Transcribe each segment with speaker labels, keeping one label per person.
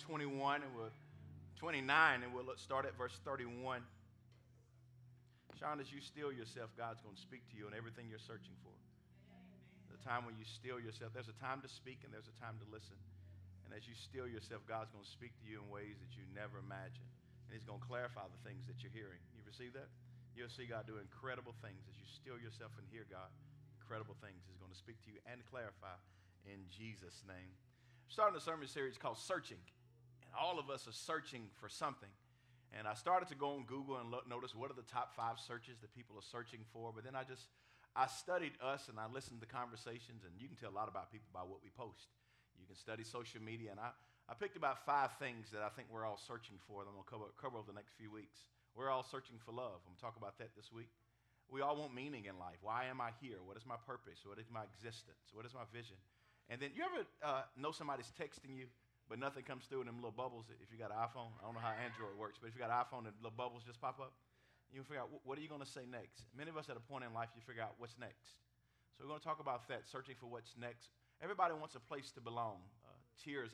Speaker 1: 21 and 29, and we'll start at verse 31. Sean, as you still yourself, God's going to speak to you on everything you're searching for. The time when you still yourself, there's a time to speak and there's a time to listen. And as you still yourself, God's going to speak to you in ways that you never imagined. And he's going to clarify the things that you're hearing. You receive that? You'll see God do incredible things as you still yourself and hear God. Incredible things. He's going to speak to you and clarify in Jesus' name. Starting a sermon series called Searching. And all of us are searching for something. And I started to go on Google and notice what are the top 5 searches that people are searching for. But then I studied us and I listened to conversations, and you can tell a lot about people by what we post. You can study social media, and I picked about 5 things that I think we're all searching for that I'm going to cover over the next few weeks. We're all searching for love. I'm going to talk about that this week. We all want meaning in life. Why am I here? What is my purpose? What is my existence? What is my vision? And then you ever know somebody's texting you, but nothing comes through in them little bubbles? If you got an iPhone, I don't know how Android works, but if you got an iPhone and little bubbles just pop up, you figure out, what are you going to say next? Many of us at a point in life, you figure out what's next. So we're going to talk about that, searching for what's next. Everybody wants a place to belong. Cheers,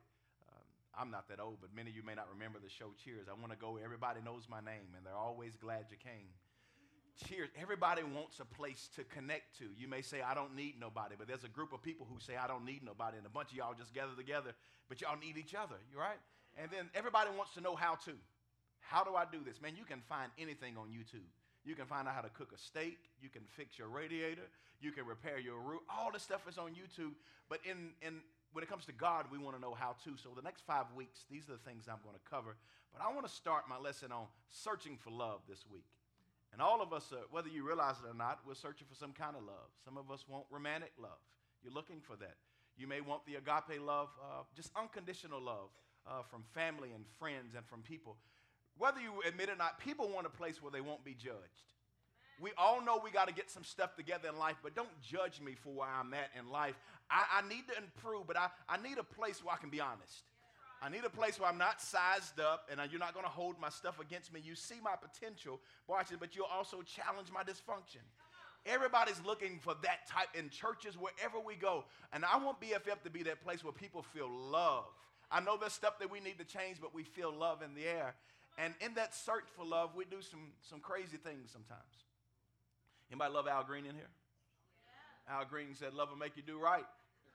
Speaker 1: I'm not that old, but many of you may not remember the show Cheers. I want to go, everybody knows my name, and they're always glad you came. Cheers, everybody wants a place to connect to. You may say, I don't need nobody, but there's a group of people who say, I don't need nobody, and a bunch of y'all just gather together, but y'all need each other, you right? And then everybody wants to know how to. How do I do this? Man, you can find anything on YouTube. You can find out how to cook a steak. You can fix your radiator. You can repair your roof. All this stuff is on YouTube. But when it comes to God, we want to know how to. So the next 5 weeks, these are the things I'm going to cover. But I want to start my lesson on searching for love this week. And all of us, whether you realize it or not, we're searching for some kind of love. Some of us want romantic love. You're looking for that. You may want the agape love, just unconditional love from family and friends and from people. Whether you admit it or not, people want a place where they won't be judged. We all know we got to get some stuff together in life, but don't judge me for where I'm at in life. I need to improve, but I need a place where I can be honest. I need a place where I'm not sized up, and you're not going to hold my stuff against me. You see my potential, but you'll also challenge my dysfunction. Everybody's looking for that type in churches, wherever we go. And I want BFF to be that place where people feel love. I know there's stuff that we need to change, but we feel love in the air. And in that search for love, we do some crazy things sometimes. Anybody love Al Green in here? Yeah. Al Green said, love will make you do right.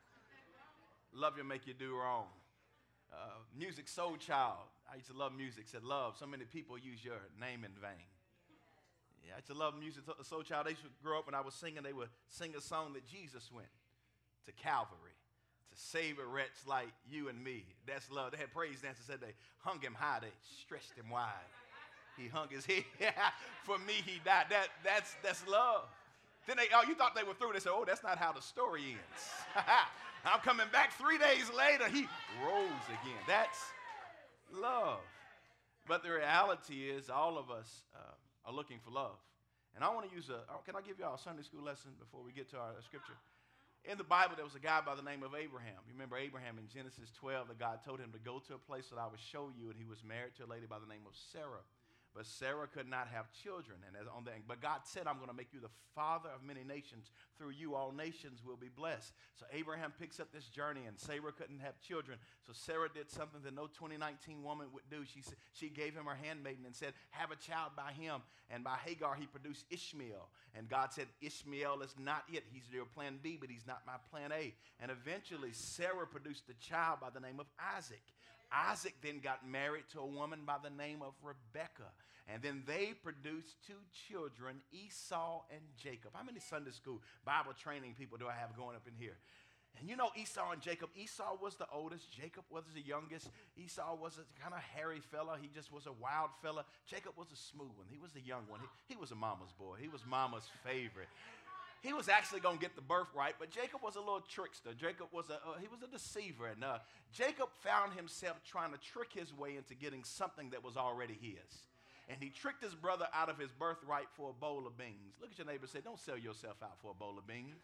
Speaker 1: Love will make you do wrong. Music Soul Child. I used to love music. Said, love, so many people use your name in vain. Yeah, I used to love music Soul Child. They used to grow up when I was singing. They would sing a song that Jesus went to Calvary to save a wretch like you and me. That's love. They had praise dancers said they hung him high, they stretched him wide. He hung his head. For me, he died. That's love. Then you thought they were through. They said, oh, that's not how the story ends. I'm coming back 3 days later. He rose again. That's love. But the reality is all of us are looking for love. And I want to can I give y'all a Sunday school lesson before we get to our scripture? In the Bible, there was a guy by the name of Abraham. You remember Abraham in Genesis 12, that God told him to go to a place that I would show you, and he was married to a lady by the name of Sarah. But Sarah could not have children. But God said, I'm going to make you the father of many nations. Through you, all nations will be blessed. So Abraham picks up this journey, and Sarah couldn't have children. So Sarah did something that no 2019 woman would do. She gave him her handmaiden and said, have a child by him. And by Hagar, he produced Ishmael. And God said, Ishmael is not it. He's your plan B, but he's not my plan A. And eventually, Sarah produced a child by the name of Isaac. Isaac then got married to a woman by the name of Rebekah. And then they produced 2 children, Esau and Jacob. How many Sunday school Bible training people do I have going up in here? And you know Esau and Jacob. Esau was the oldest. Jacob was the youngest. Esau was a kind of hairy fella. He just was a wild fella. Jacob was a smooth one. He was the young one. He was a mama's boy. He was mama's favorite. He was actually going to get the birthright, but Jacob was a little trickster. Jacob was he was a deceiver. And Jacob found himself trying to trick his way into getting something that was already his. And he tricked his brother out of his birthright for a bowl of beans. Look at your neighbor and say, don't sell yourself out for a bowl of beans.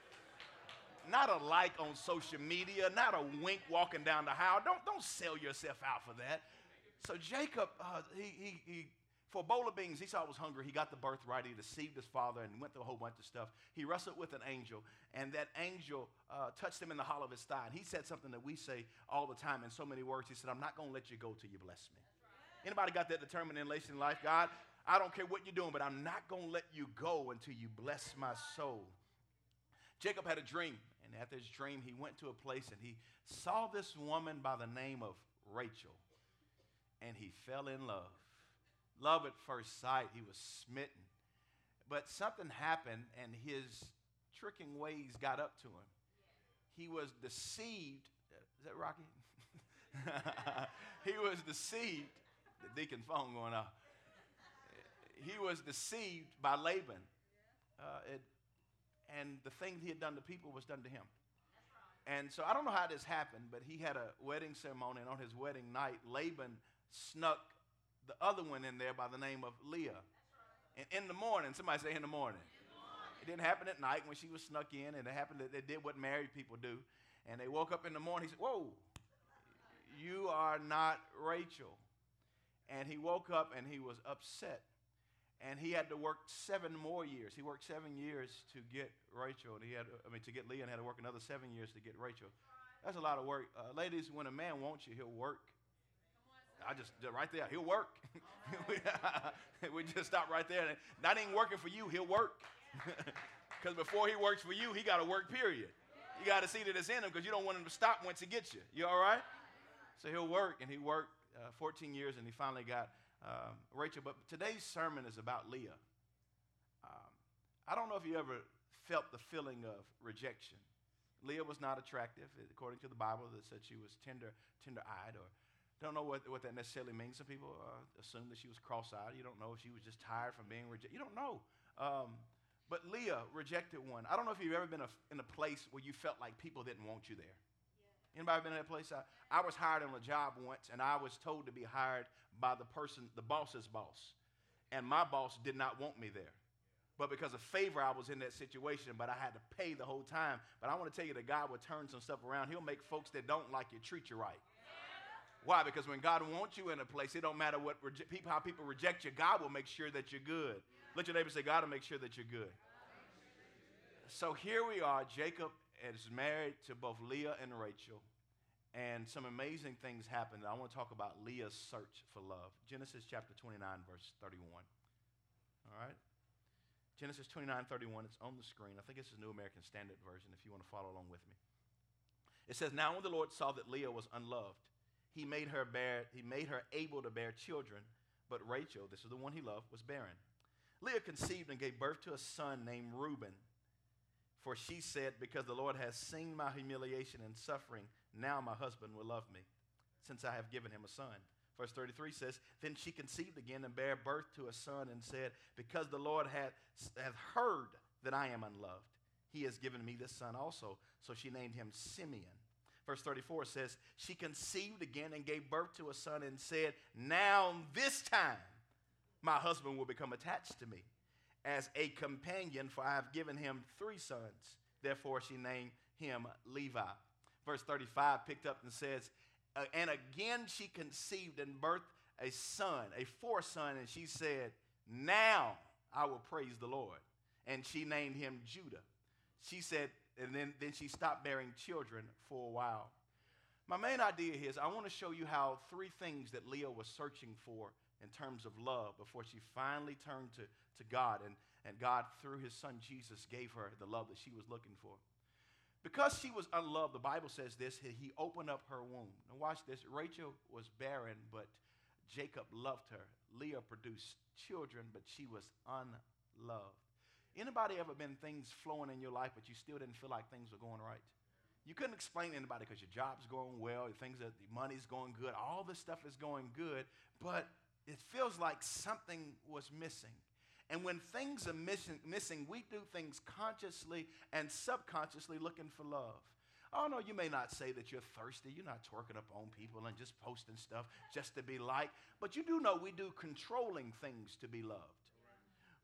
Speaker 1: Not a like on social media, not a wink walking down the aisle. Don't sell yourself out for that. So Jacob, for a bowl of beans. Esau was hungry. He got the birthright. He deceived his father and went through a whole bunch of stuff. He wrestled with an angel, and that angel touched him in the hollow of his thigh. And he said something that we say all the time in so many words. He said, I'm not going to let you go till you bless me. Anybody got that determination in life? God, I don't care what you're doing, but I'm not going to let you go until you bless my soul. Jacob had a dream, and after his dream, he went to a place, and he saw this woman by the name of Rachel, and he fell in love. Love at first sight. He was smitten. But something happened, and his tricking ways got up to him. He was deceived. Is that Rocky? He was deceived. The deacon phone going off. He was deceived by Laban. And the thing he had done to people was done to him. And so I don't know how this happened, but he had a wedding ceremony, and on his wedding night, Laban snuck the other one in there by the name of Leah. And in the morning, somebody say in the morning. It didn't happen at night when she was snuck in, and it happened that they did what married people do. And they woke up in the morning, he said, whoa, you are not Rachel. And he woke up and he was upset. And he had to work 7 more years. He worked 7 years to get Rachel. And to get Leah, and had to work another 7 years to get Rachel. That's a lot of work. Ladies, when a man wants you, he'll work. Right there, he'll work. We just stop right there. That ain't working for you, he'll work. Because before he works for you, he got to work, period. You got to see that it's in him, because you don't want him to stop once he gets you. You all right? So he'll work, and he worked 14 years, and he finally got Rachel. But today's sermon is about Leah. I don't know if you ever felt the feeling of rejection. Leah was not attractive, according to the Bible, that said she was tender-eyed, or don't know what that necessarily means. Some people assume that she was cross-eyed. You don't know if she was just tired from being rejected. You don't know. But Leah rejected one. I don't know if you've ever been in a place where you felt like people didn't want you there. Yeah. Anybody been in that place? I was hired on a job once, and I was told to be hired by the boss's boss. And my boss did not want me there. But because of favor, I was in that situation, but I had to pay the whole time. But I want to tell you that God will turn some stuff around. He'll make folks that don't like you treat you right. Why? Because when God wants you in a place, it don't matter how people reject you. God will make sure that you're good. Let your neighbor say, God will make sure that you're good. So here we are. Jacob is married to both Leah and Rachel. And some amazing things happened. I want to talk about Leah's search for love. Genesis chapter 29, verse 31. All right? Genesis 29:31. It's on the screen. I think it's the New American Standard Version if you want to follow along with me. It says, now when the Lord saw that Leah was unloved, he made her able to bear children, but Rachel, this is the one he loved, was barren. Leah conceived and gave birth to a son named Reuben. For she said, because the Lord has seen my humiliation and suffering, now my husband will love me, since I have given him a son. Verse 33 says, then she conceived again and bare birth to a son and said, because the Lord hath heard that I am unloved, he has given me this son also. So she named him Simeon. Verse 34 says, she conceived again and gave birth to a son and said, now this time my husband will become attached to me as a companion, for I have given him 3 sons. Therefore she named him Levi. Verse 35 picked up and says, and again she conceived and birthed a son, a 4th son, and she said, now I will praise the Lord. And she named him Judah. She said, and then she stopped bearing children for a while. My main idea here is I want to show you how 3 things that Leah was searching for in terms of love before she finally turned to God. And God, through his son Jesus, gave her the love that she was looking for. Because she was unloved, the Bible says this, he opened up her womb. Now watch this. Rachel was barren, but Jacob loved her. Leah produced children, but she was unloved. Anybody ever been things flowing in your life, but you still didn't feel like things were going right? You couldn't explain to anybody because your job's going well, the money's going good, all this stuff is going good, but it feels like something was missing. And when things are missing, we do things consciously and subconsciously looking for love. Oh, no, you may not say that you're thirsty. You're not twerking up on people and just posting stuff just to be liked. But you do know we do controlling things to be loved.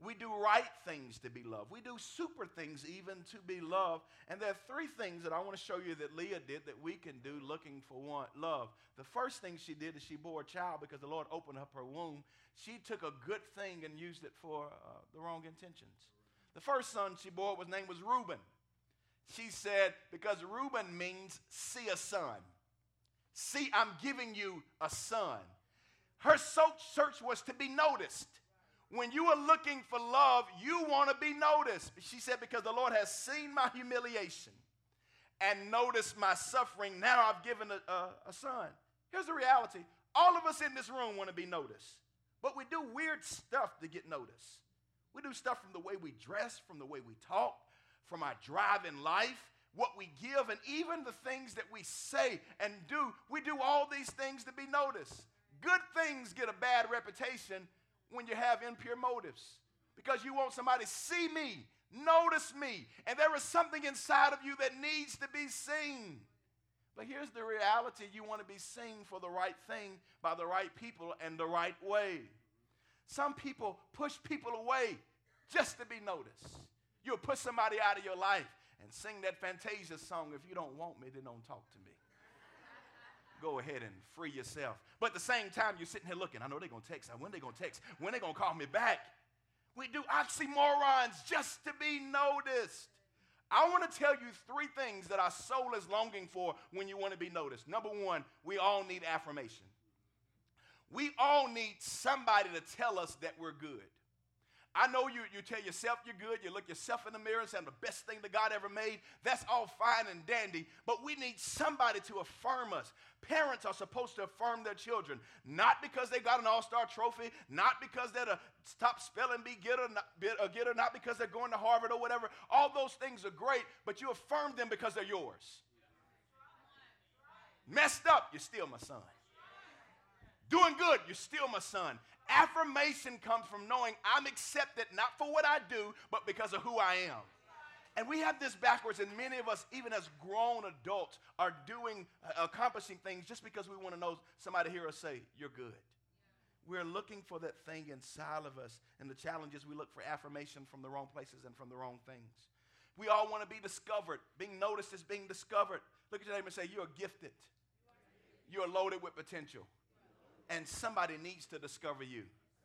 Speaker 1: We do right things to be loved. We do super things even to be loved. And there are three things that I want to show you that Leah did that we can do looking for love. The first thing she did is she bore a child because the Lord opened up her womb. She took a good thing and used it for the wrong intentions. The first son she bore, his name was Reuben. She said, because Reuben means see a son. See, I'm giving you a son. Her search was to be noticed. When you are looking for love, you want to be noticed. She said, because the Lord has seen my humiliation and noticed my suffering, now I've given a son. Here's the reality. All of us in this room want to be noticed. But we do weird stuff to get noticed. We do stuff from the way we dress, from the way we talk, from our drive in life, what we give, and even the things that we say and do. We do all these things to be noticed. Good things get a bad reputation when you have impure motives, because you want somebody to see me, notice me, and there is something inside of you that needs to be seen. But here's the reality. You want to be seen for the right thing by the right people and the right way. Some people push people away just to be noticed. You'll push somebody out of your life and sing that Fantasia song, if you don't want me, then don't talk to me. Go ahead and free yourself. But at the same time, you're sitting here looking. I know they're going to text. When they going to text? When they going to call me back? We do oxymorons just to be noticed. I want to tell you three things that our soul is longing for when you want to be noticed. Number one, we all need affirmation. We all need somebody to tell us that we're good. I know you tell yourself you're good. You look yourself in the mirror and say, I'm the best thing that God ever made. That's all fine and dandy, but we need somebody to affirm us. Parents are supposed to affirm their children, not because they got an all-star trophy, not because they're the top spelling bee getter, not because they're going to Harvard or whatever. All those things are great, but you affirm them because they're yours. Messed up, you're still my son. Doing good, you're still my son. Affirmation comes from knowing I'm accepted not for what I do, but because of who I am. And we have this backwards, and many of us, even as grown adults, are accomplishing things just because we want to know somebody hear us say, you're good. We're looking for that thing inside of us, and the challenge is we look for affirmation from the wrong places and from the wrong things. We all want to be discovered. Being noticed is being discovered. Look at your neighbor and say, you're gifted. You're loaded with potential. And somebody needs to discover you.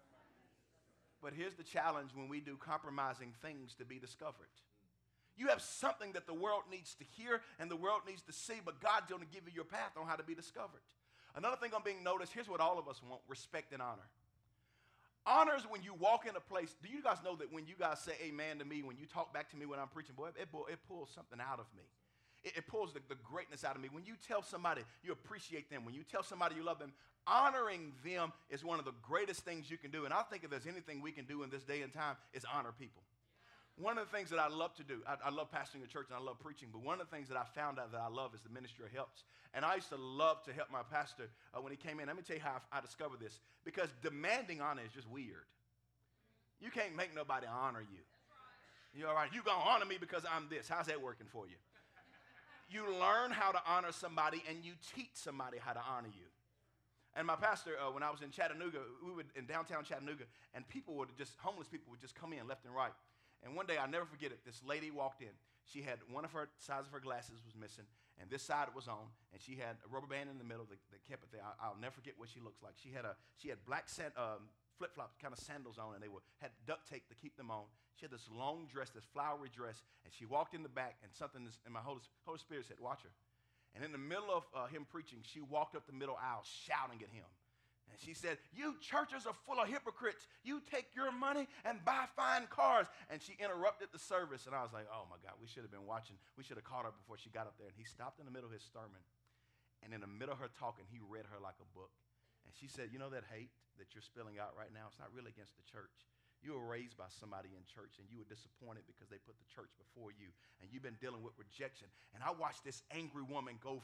Speaker 1: But here's the challenge when we do compromising things to be discovered. You have something that the world needs to hear and the world needs to see, but God's going to give you your path on how to be discovered. Another thing on being noticed, here's what all of us want: respect and honor. Honor is when you walk in a place. Do you guys know that when you guys say amen to me, when you talk back to me when I'm preaching, boy, it pulls something out of me. It pulls the greatness out of me. When you tell somebody you appreciate them, when you tell somebody you love them, honoring them is one of the greatest things you can do. And I think if there's anything we can do in this day and time is honor people. One of the things that I love to do, I love pastoring a church and I love preaching, but one of the things that I found out that I love is the ministry of helps. And I used to love to help my pastor when he came in. Let me tell you how I discovered this. Because demanding honor is just weird. You can't make nobody honor you. You're all right. You're going to honor me because I'm this. How's that working for you? You learn how to honor somebody and you teach somebody how to honor you. And my pastor, when I was in Chattanooga, we were in downtown Chattanooga, and homeless people would just come in left and right. And one day, I'll never forget it, this lady walked in. She had one of her sides of her glasses was missing, and this side was on, and she had a rubber band in the middle that kept it there. I'll never forget what she looks like. She had black flip-flop kind of sandals on, and they had duct tape to keep them on. She had this long dress, this flowery dress, and she walked in the back, and something in my Holy Spirit said, watch her. And in the middle of him preaching, she walked up the middle aisle shouting at him. And she said, you churches are full of hypocrites. You take your money and buy fine cars. And she interrupted the service, and I was like, oh, my God, we should have been watching. We should have caught her before she got up there. And he stopped in the middle of his sermon, and in the middle of her talking, he read her like a book. And she said, you know that hate that you're spilling out right now, it's not really against the church. You were raised by somebody in church, and you were disappointed because they put the church before you, and you've been dealing with rejection. And I watched this angry woman go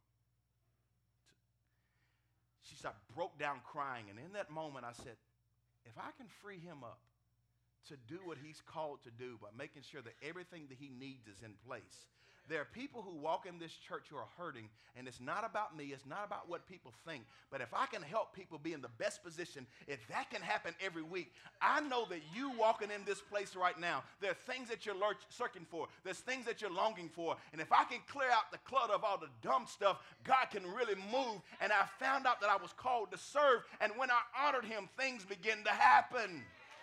Speaker 1: she broke down crying, and in that moment I said, if I can free him up to do what he's called to do by making sure that everything that he needs is in place, There are people who walk in this church who are hurting, and it's not about me. It's not about what people think. But if I can help people be in the best position, if that can happen every week, I know that you walking in this place right now, there are things that you're searching for. There's things that you're longing for. And if I can clear out the clutter of all the dumb stuff, God can really move. And I found out that I was called to serve. And when I honored him, things begin to happen.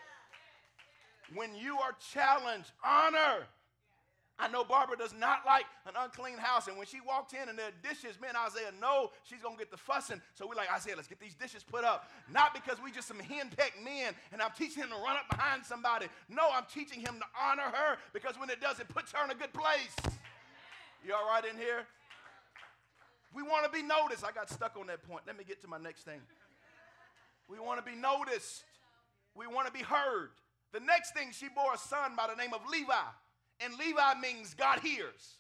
Speaker 1: When you are challenged, honor. I know Barbara does not like an unclean house. And when she walked in and there are dishes, me and Isaiah know she's going to get the fussing. So we're like, Isaiah, let's get these dishes put up. Not because we just some henpecked men and I'm teaching him to run up behind somebody. No, I'm teaching him to honor her because when it does, it puts her in a good place. You all right in here? We want to be noticed. I got stuck on that point. Let me get to my next thing. We want to be noticed. We want to be heard. The next thing, she bore a son by the name of Levi. And Levi means God hears.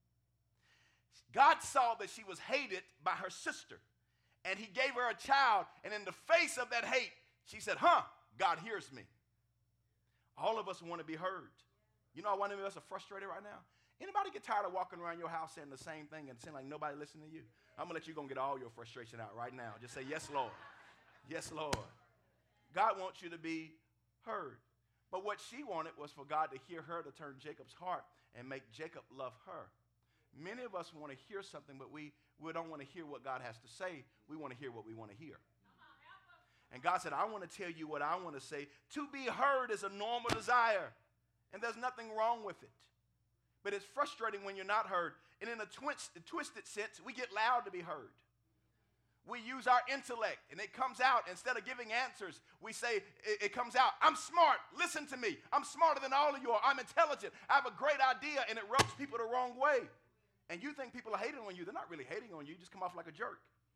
Speaker 1: God saw that she was hated by her sister. And he gave her a child. And in the face of that hate, she said, God hears me. All of us want to be heard. You know how many of us are frustrated right now? Anybody get tired of walking around your house saying the same thing and saying like nobody listening to you? I'm going to let you go and get all your frustration out right now. Just say, yes, Lord. Yes, Lord. God wants you to be heard. But what she wanted was for God to hear her, to turn Jacob's heart and make Jacob love her. Many of us want to hear something, but we don't want to hear what God has to say. We want to hear what we want to hear. And God said, I want to tell you what I want to say. To be heard is a normal desire, and there's nothing wrong with it. But it's frustrating when you're not heard. And in a twisted sense, we get loud to be heard. We use our intellect, and it comes out. Instead of giving answers, we say, it comes out, I'm smart, listen to me. I'm smarter than all of you are. I'm intelligent. I have a great idea, and it rubs people the wrong way. And you think people are hating on you. They're not really hating on you. You just come off like a jerk.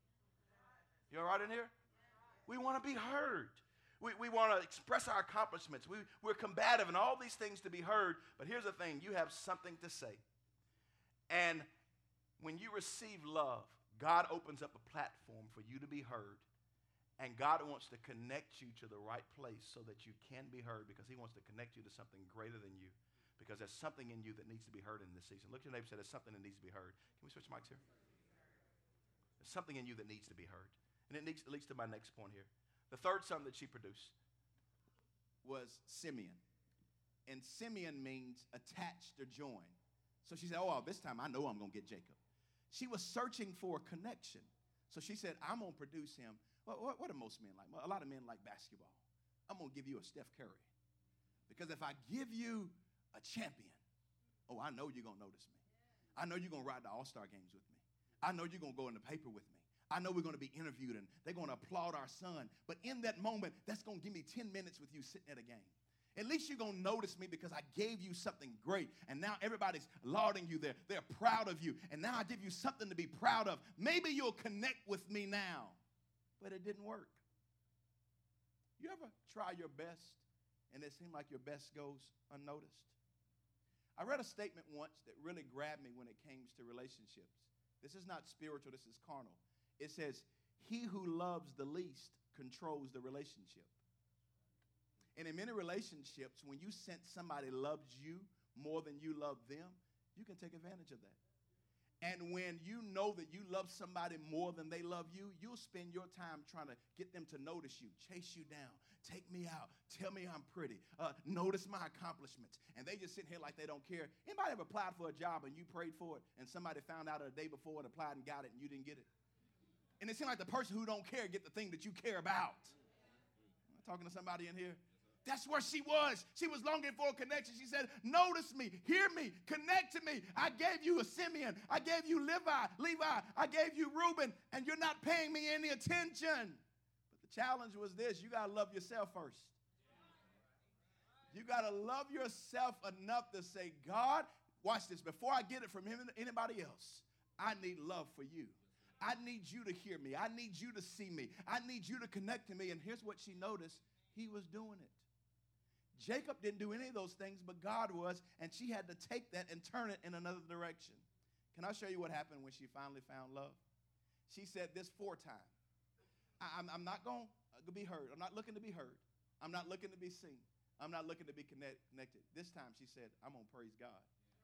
Speaker 1: You all right in here? We want to be heard. We want to express our accomplishments. We're combative and all these things to be heard. But here's the thing. You have something to say. And when you receive love, God opens up a platform for you to be heard, and God wants to connect you to the right place so that you can be heard because he wants to connect you to something greater than you because there's something in you that needs to be heard in this season. Look at your neighbor and say, there's something that needs to be heard. Can we switch mics here? There's something in you that needs to be heard. And it leads to my next point here. The third son that she produced
Speaker 2: was Simeon. And Simeon means attached or joined. So she said, this time I know I'm going to get Jacob. She was searching for a connection. So she said, I'm going to produce him. What do most men like? A lot of men like basketball. I'm going to give you a Steph Curry. Because if I give you a champion, I know you're going to notice me. I know you're going to ride the All-Star games with me. I know you're going to go in the paper with me. I know we're going to be interviewed and they're going to applaud our son. But in that moment, that's going to give me 10 minutes with you sitting at a game. At least you're going to notice me because I gave you something great. And now everybody's lauding you. They're proud of you. And now I give you something to be proud of. Maybe you'll connect with me now. But it didn't work. You ever try your best and it seemed like your best goes unnoticed? I read a statement once that really grabbed me when it came to relationships. This is not spiritual. This is carnal. It says, he who loves the least controls the relationship. And in many relationships, when you sense somebody loves you more than you love them, you can take advantage of that. And when you know that you love somebody more than they love you, you'll spend your time trying to get them to notice you, chase you down, take me out, tell me I'm pretty, notice my accomplishments. And they just sitting here like they don't care. Anybody ever applied for a job and you prayed for it and somebody found out a day before and applied and got it and you didn't get it? And it seems like the person who don't care get the thing that you care about. Am I talking to somebody in here? That's where she was. She was longing for a connection. She said, notice me, hear me, connect to me. I gave you a Simeon. I gave you Levi. I gave you Reuben, and you're not paying me any attention. But the challenge was this. You got to love yourself first. You got to love yourself enough to say, God, watch this. Before I get it from him and anybody else, I need love for you. I need you to hear me. I need you to see me. I need you to connect to me. And here's what she noticed. He was doing it. Jacob didn't do any of those things, but God was, and she had to take that and turn it in another direction. Can I show you what happened when she finally found love? She said this 4 times. I'm not going to be heard. I'm not looking to be heard. I'm not looking to be seen. I'm not looking to be connected. This time she said, I'm going to praise God.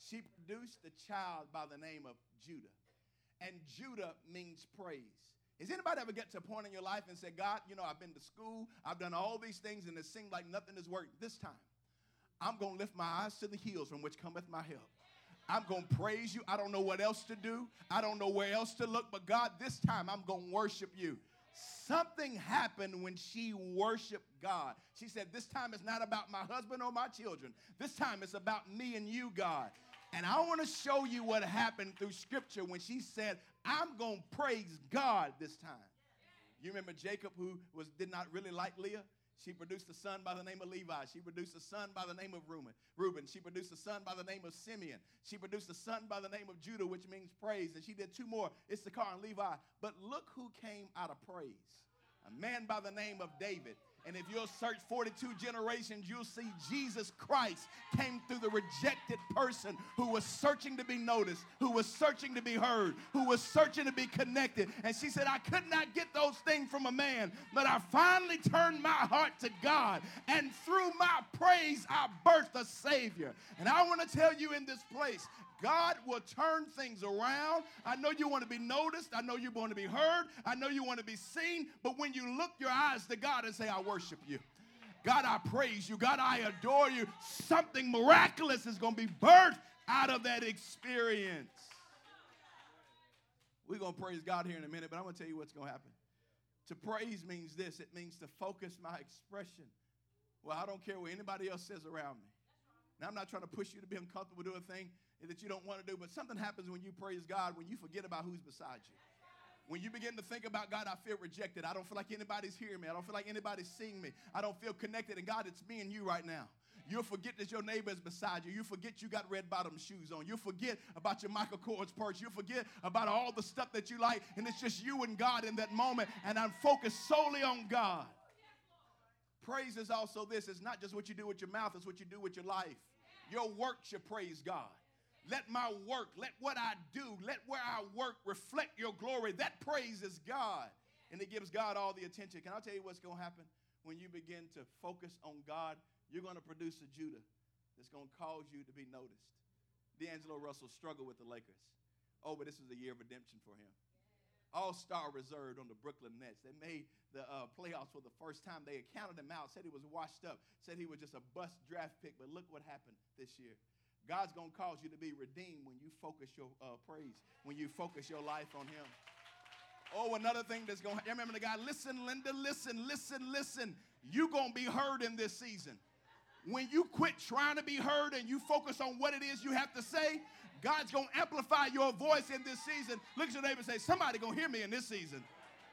Speaker 2: She produced a child by the name of Judah. And Judah means praise. Has anybody ever get to a point in your life and say, God, I've been to school, I've done all these things, and it seems like nothing has worked. This time, I'm going to lift my eyes to the hills from which cometh my help. I'm going to praise you. I don't know what else to do. I don't know where else to look. But God, this time I'm going to worship you. Something happened when she worshiped God. She said, this time it's not about my husband or my children. This time it's about me and you, God. And I want to show you what happened through Scripture when she said, I'm going to praise God this time. You remember Jacob, who did not really like Leah? She produced a son by the name of Levi. She produced a son by the name of Reuben. She produced a son by the name of Simeon. She produced a son by the name of Judah, which means praise. And she did two more, Issachar and Levi. But look who came out of praise. A man by the name of David. And if you'll search 42 generations, you'll see Jesus Christ came through the rejected person who was searching to be noticed, who was searching to be heard, who was searching to be connected. And she said, I could not get those things from a man, but I finally turned my heart to God. And through my praise, I birthed a Savior. And I want to tell you in this place, God will turn things around. I know you want to be noticed. I know you want to be heard. I know you want to be seen. But when you look your eyes to God and say, I worship you. God, I praise you. God, I adore you. Something miraculous is going to be birthed out of that experience. We're going to praise God here in a minute, but I'm going to tell you what's going to happen. To praise means this. It means to focus my expression. Well, I don't care what anybody else says around me. Now, I'm not trying to push you to be uncomfortable, do a thing that you don't want to do, but something happens when you praise God, when you forget about who's beside you. When you begin to think about, God, I feel rejected. I don't feel like anybody's hearing me. I don't feel like anybody's seeing me. I don't feel connected. And God, it's me and you right now. You'll forget that your neighbor is beside you. You forget you got red bottom shoes on. You'll forget about your Michael Kors purse. You'll forget about all the stuff that you like. And it's just you and God in that moment. And I'm focused solely on God. Praise is also this. It's not just what you do with your mouth. It's what you do with your life. Your work should praise God. Let my work, let what I do, let where I work reflect your glory. That praises God. And it gives God all the attention. Can I tell you what's going to happen when you begin to focus on God? You're going to produce a Judah that's going to cause you to be noticed. D'Angelo Russell struggled with the Lakers. Oh, but this was a year of redemption for him. All-star reserved on the Brooklyn Nets. They made the playoffs for the first time. They counted him out, said he was washed up, said he was just a bust draft pick. But look what happened this year. God's going to cause you to be redeemed when you focus your praise, when you focus your life on him. Oh, another thing that's going to happen. Remember the guy, listen, Linda, listen. You're going to be heard in this season. When you quit trying to be heard and you focus on what it is you have to say, God's going to amplify your voice in this season. Look at your neighbor and say, somebody going to hear me in this season.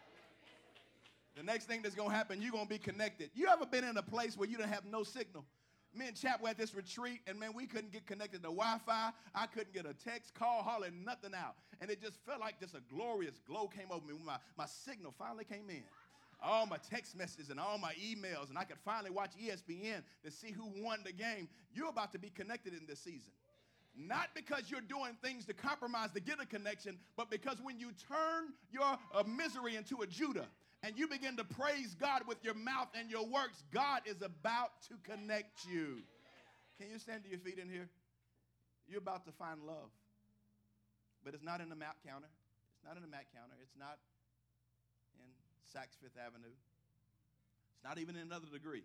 Speaker 2: The next thing that's going to happen, you're going to be connected. You ever been in a place where you don't have no signal? Me and Chap were at this retreat, and man, we couldn't get connected to Wi-Fi. I couldn't get a text, call, holler, nothing out. And it just felt like just a glorious glow came over me when my signal finally came in. All my text messages and all my emails, and I could finally watch ESPN to see who won the game. You're about to be connected in this season. Not because you're doing things to compromise to get a connection, but because when you turn your misery into a Judah, and you begin to praise God with your mouth and your works, God is about to connect you. Can you stand to your feet in here? You're about to find love. But it's not in the map counter. It's not in the map counter. It's not in Saks Fifth Avenue. It's not even in another degree.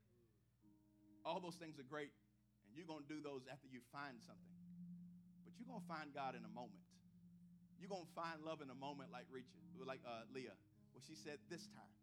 Speaker 2: All those things are great, and you're going to do those after you find something. But you're going to find God in a moment. You're going to find love in a moment like Leah. Well, she said, this time,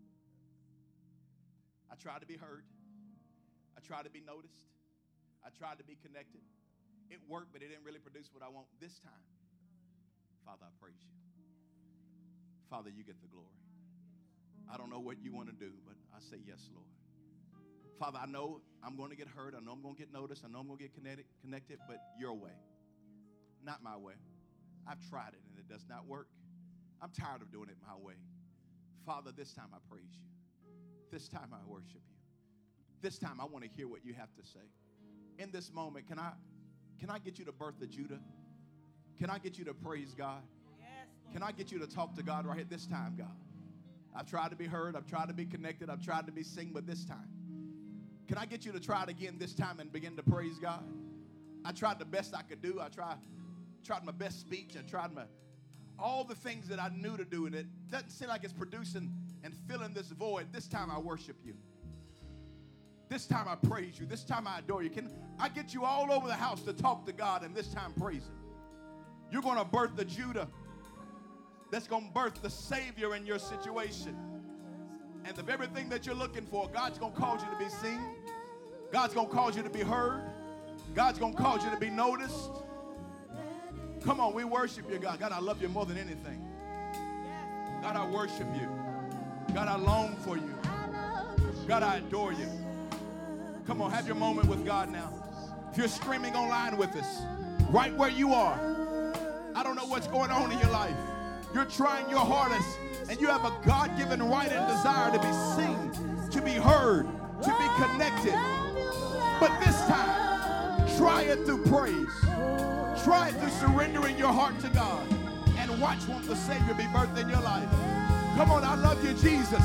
Speaker 2: I tried to be heard. I tried to be noticed. I tried to be connected. It worked, but it didn't really produce what I want. This time, Father, I praise you. Father, you get the glory. I don't know what you want to do, but I say yes, Lord. Father, I know I'm going to get heard. I know I'm going to get noticed. I know I'm going to get connected, but your way, not my way. I've tried it, and it does not work. I'm tired of doing it my way. Father, this time I praise you. This time I worship you. This time I want to hear what you have to say. In this moment, can I get you to birth the Judah? Can I get you to praise God? Yes, can I get you to talk to God right here this time, God? I've tried to be heard. I've tried to be connected. I've tried to be seen, but this time. Can I get you to try it again this time and begin to praise God? I tried the best I could do. I tried my best speech. I tried all the things that I knew to do, and it doesn't seem like it's producing and filling this void. This time I worship you. This time I praise you. This time I adore you. Can I get you all over the house to talk to God and this time praise him? You're going to birth the Judah that's going to birth the Savior in your situation. And the very thing that you're looking for, God's going to cause you to be seen. God's going to cause you to be heard. God's going to cause you to be noticed. Come on, we worship you, God. God, I love you more than anything. God, I worship you. God, I long for you. God, I adore you. Come on, have your moment with God now. If you're streaming online with us, right where you are, I don't know what's going on in your life. You're trying your hardest, and you have a God-given right and desire to be seen, to be heard, to be connected. But this time, try it through praise. Try it through surrendering your heart to God. And watch the Savior be birthed in your life. Come on, I love you, Jesus.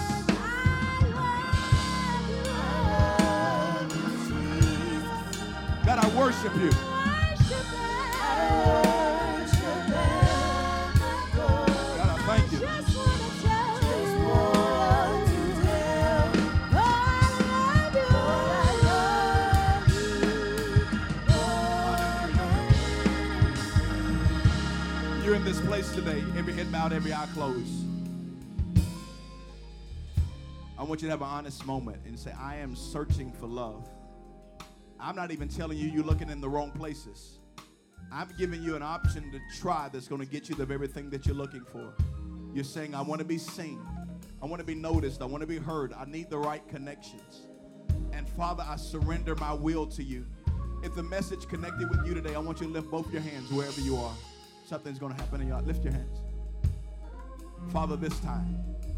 Speaker 2: God, I worship you. God, I thank you. You're in this place today, every head bowed, every eye closed. I want you to have an honest moment and say, I am searching for love. I'm not even telling you you're looking in the wrong places. I'm giving you an option to try that's going to get you the very thing that you're looking for. You're saying, I want to be seen. I want to be noticed. I want to be heard. I need the right connections. And Father, I surrender my will to you. If the message connected with you today, I want you to lift both your hands wherever you are. Something's going to happen in your life. Lift your hands. Father, this time,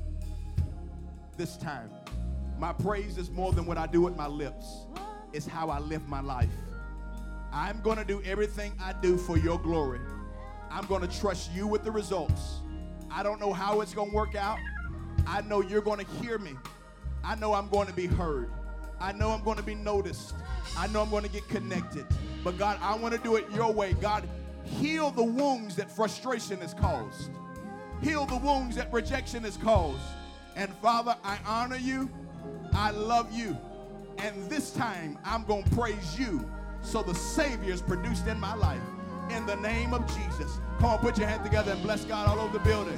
Speaker 2: my praise is more than what I do with my lips. It's how I live my life. I'm going to do everything I do for your glory. I'm going to trust you with the results. I don't know how it's going to work out. I know you're going to hear me. I know I'm going to be heard. I know I'm going to be noticed. I know I'm going to get connected. But God, I want to do it your way. God, heal the wounds that frustration has caused. Heal the wounds that rejection has caused. And Father, I honor you. I love you. And this time, I'm going to praise you so the Savior is produced in my life. In the name of Jesus. Come on, put your hands together and bless God all over the building.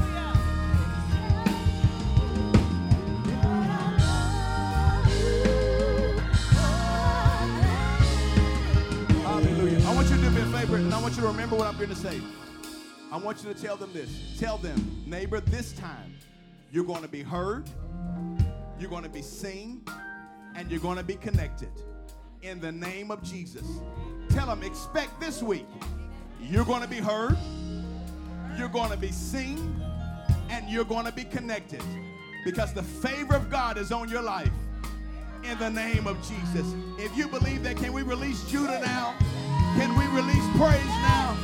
Speaker 2: Hallelujah. I want you to do me a favor, and I want you to remember what I'm going to say. I want you to tell them this. Tell them, neighbor, this time, you're going to be heard, you're going to be seen, and you're going to be connected in the name of Jesus. Tell them, expect this week, you're going to be heard, you're going to be seen, and you're going to be connected because the favor of God is on your life in the name of Jesus. If you believe that, can we release Judah now? Can we release praise now?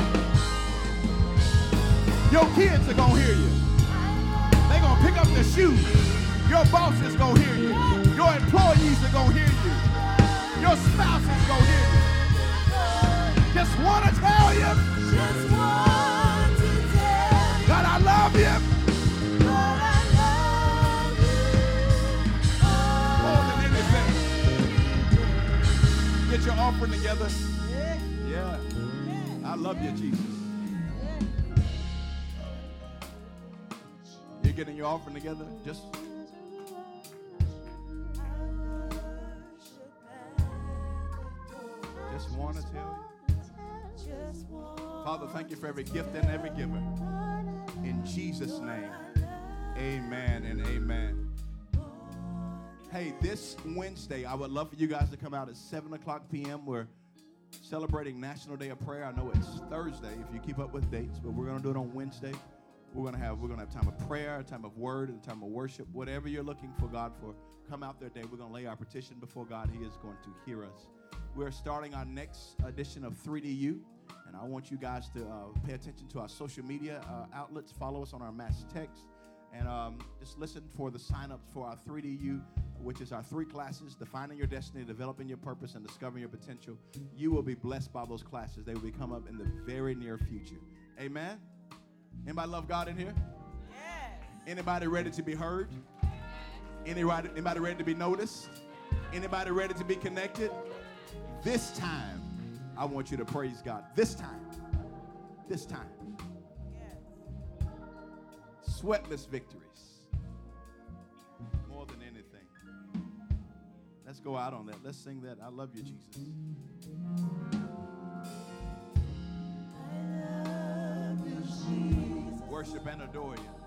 Speaker 2: Your kids are going to hear you. They're going to pick up their shoes. Your boss is going to hear you. Your employees are going to hear you. Your spouse is going to hear you. Just want to tell you. Just want to tell you. God, I love you. God, I love you. More than anything. Get your offering together. Yeah. I love you, Jesus. You're getting your offering together? Just want to tell you. Father, thank you for every gift and every giver. In Jesus' name, amen and amen. Hey, this Wednesday, I would love for you guys to come out at 7 o'clock p.m. We're celebrating National Day of Prayer. I know it's Thursday if you keep up with dates, but we're going to do it on Wednesday. We're going to have time of prayer, a time of word, and a time of worship. Whatever you're looking for God for, come out there today. We're going to lay our petition before God. He is going to hear us. We're starting our next edition of 3DU, and I want you guys to pay attention to our social media outlets. Follow us on our mass text. And just listen for the sign-ups for our 3DU, which is our 3 classes, Defining Your Destiny, Developing Your Purpose, and Discovering Your Potential. You will be blessed by those classes. They will be come up in the very near future. Amen? Anybody love God in here?
Speaker 3: Yes.
Speaker 2: Anybody ready to be heard? Anybody ready to be noticed? Anybody ready to be connected? This time, I want you to praise God. This time. This time. Sweatless victories. More than anything. Let's go out on that. Let's sing that. I love you, Jesus.
Speaker 3: I love you, Jesus.
Speaker 2: Worship and adore you.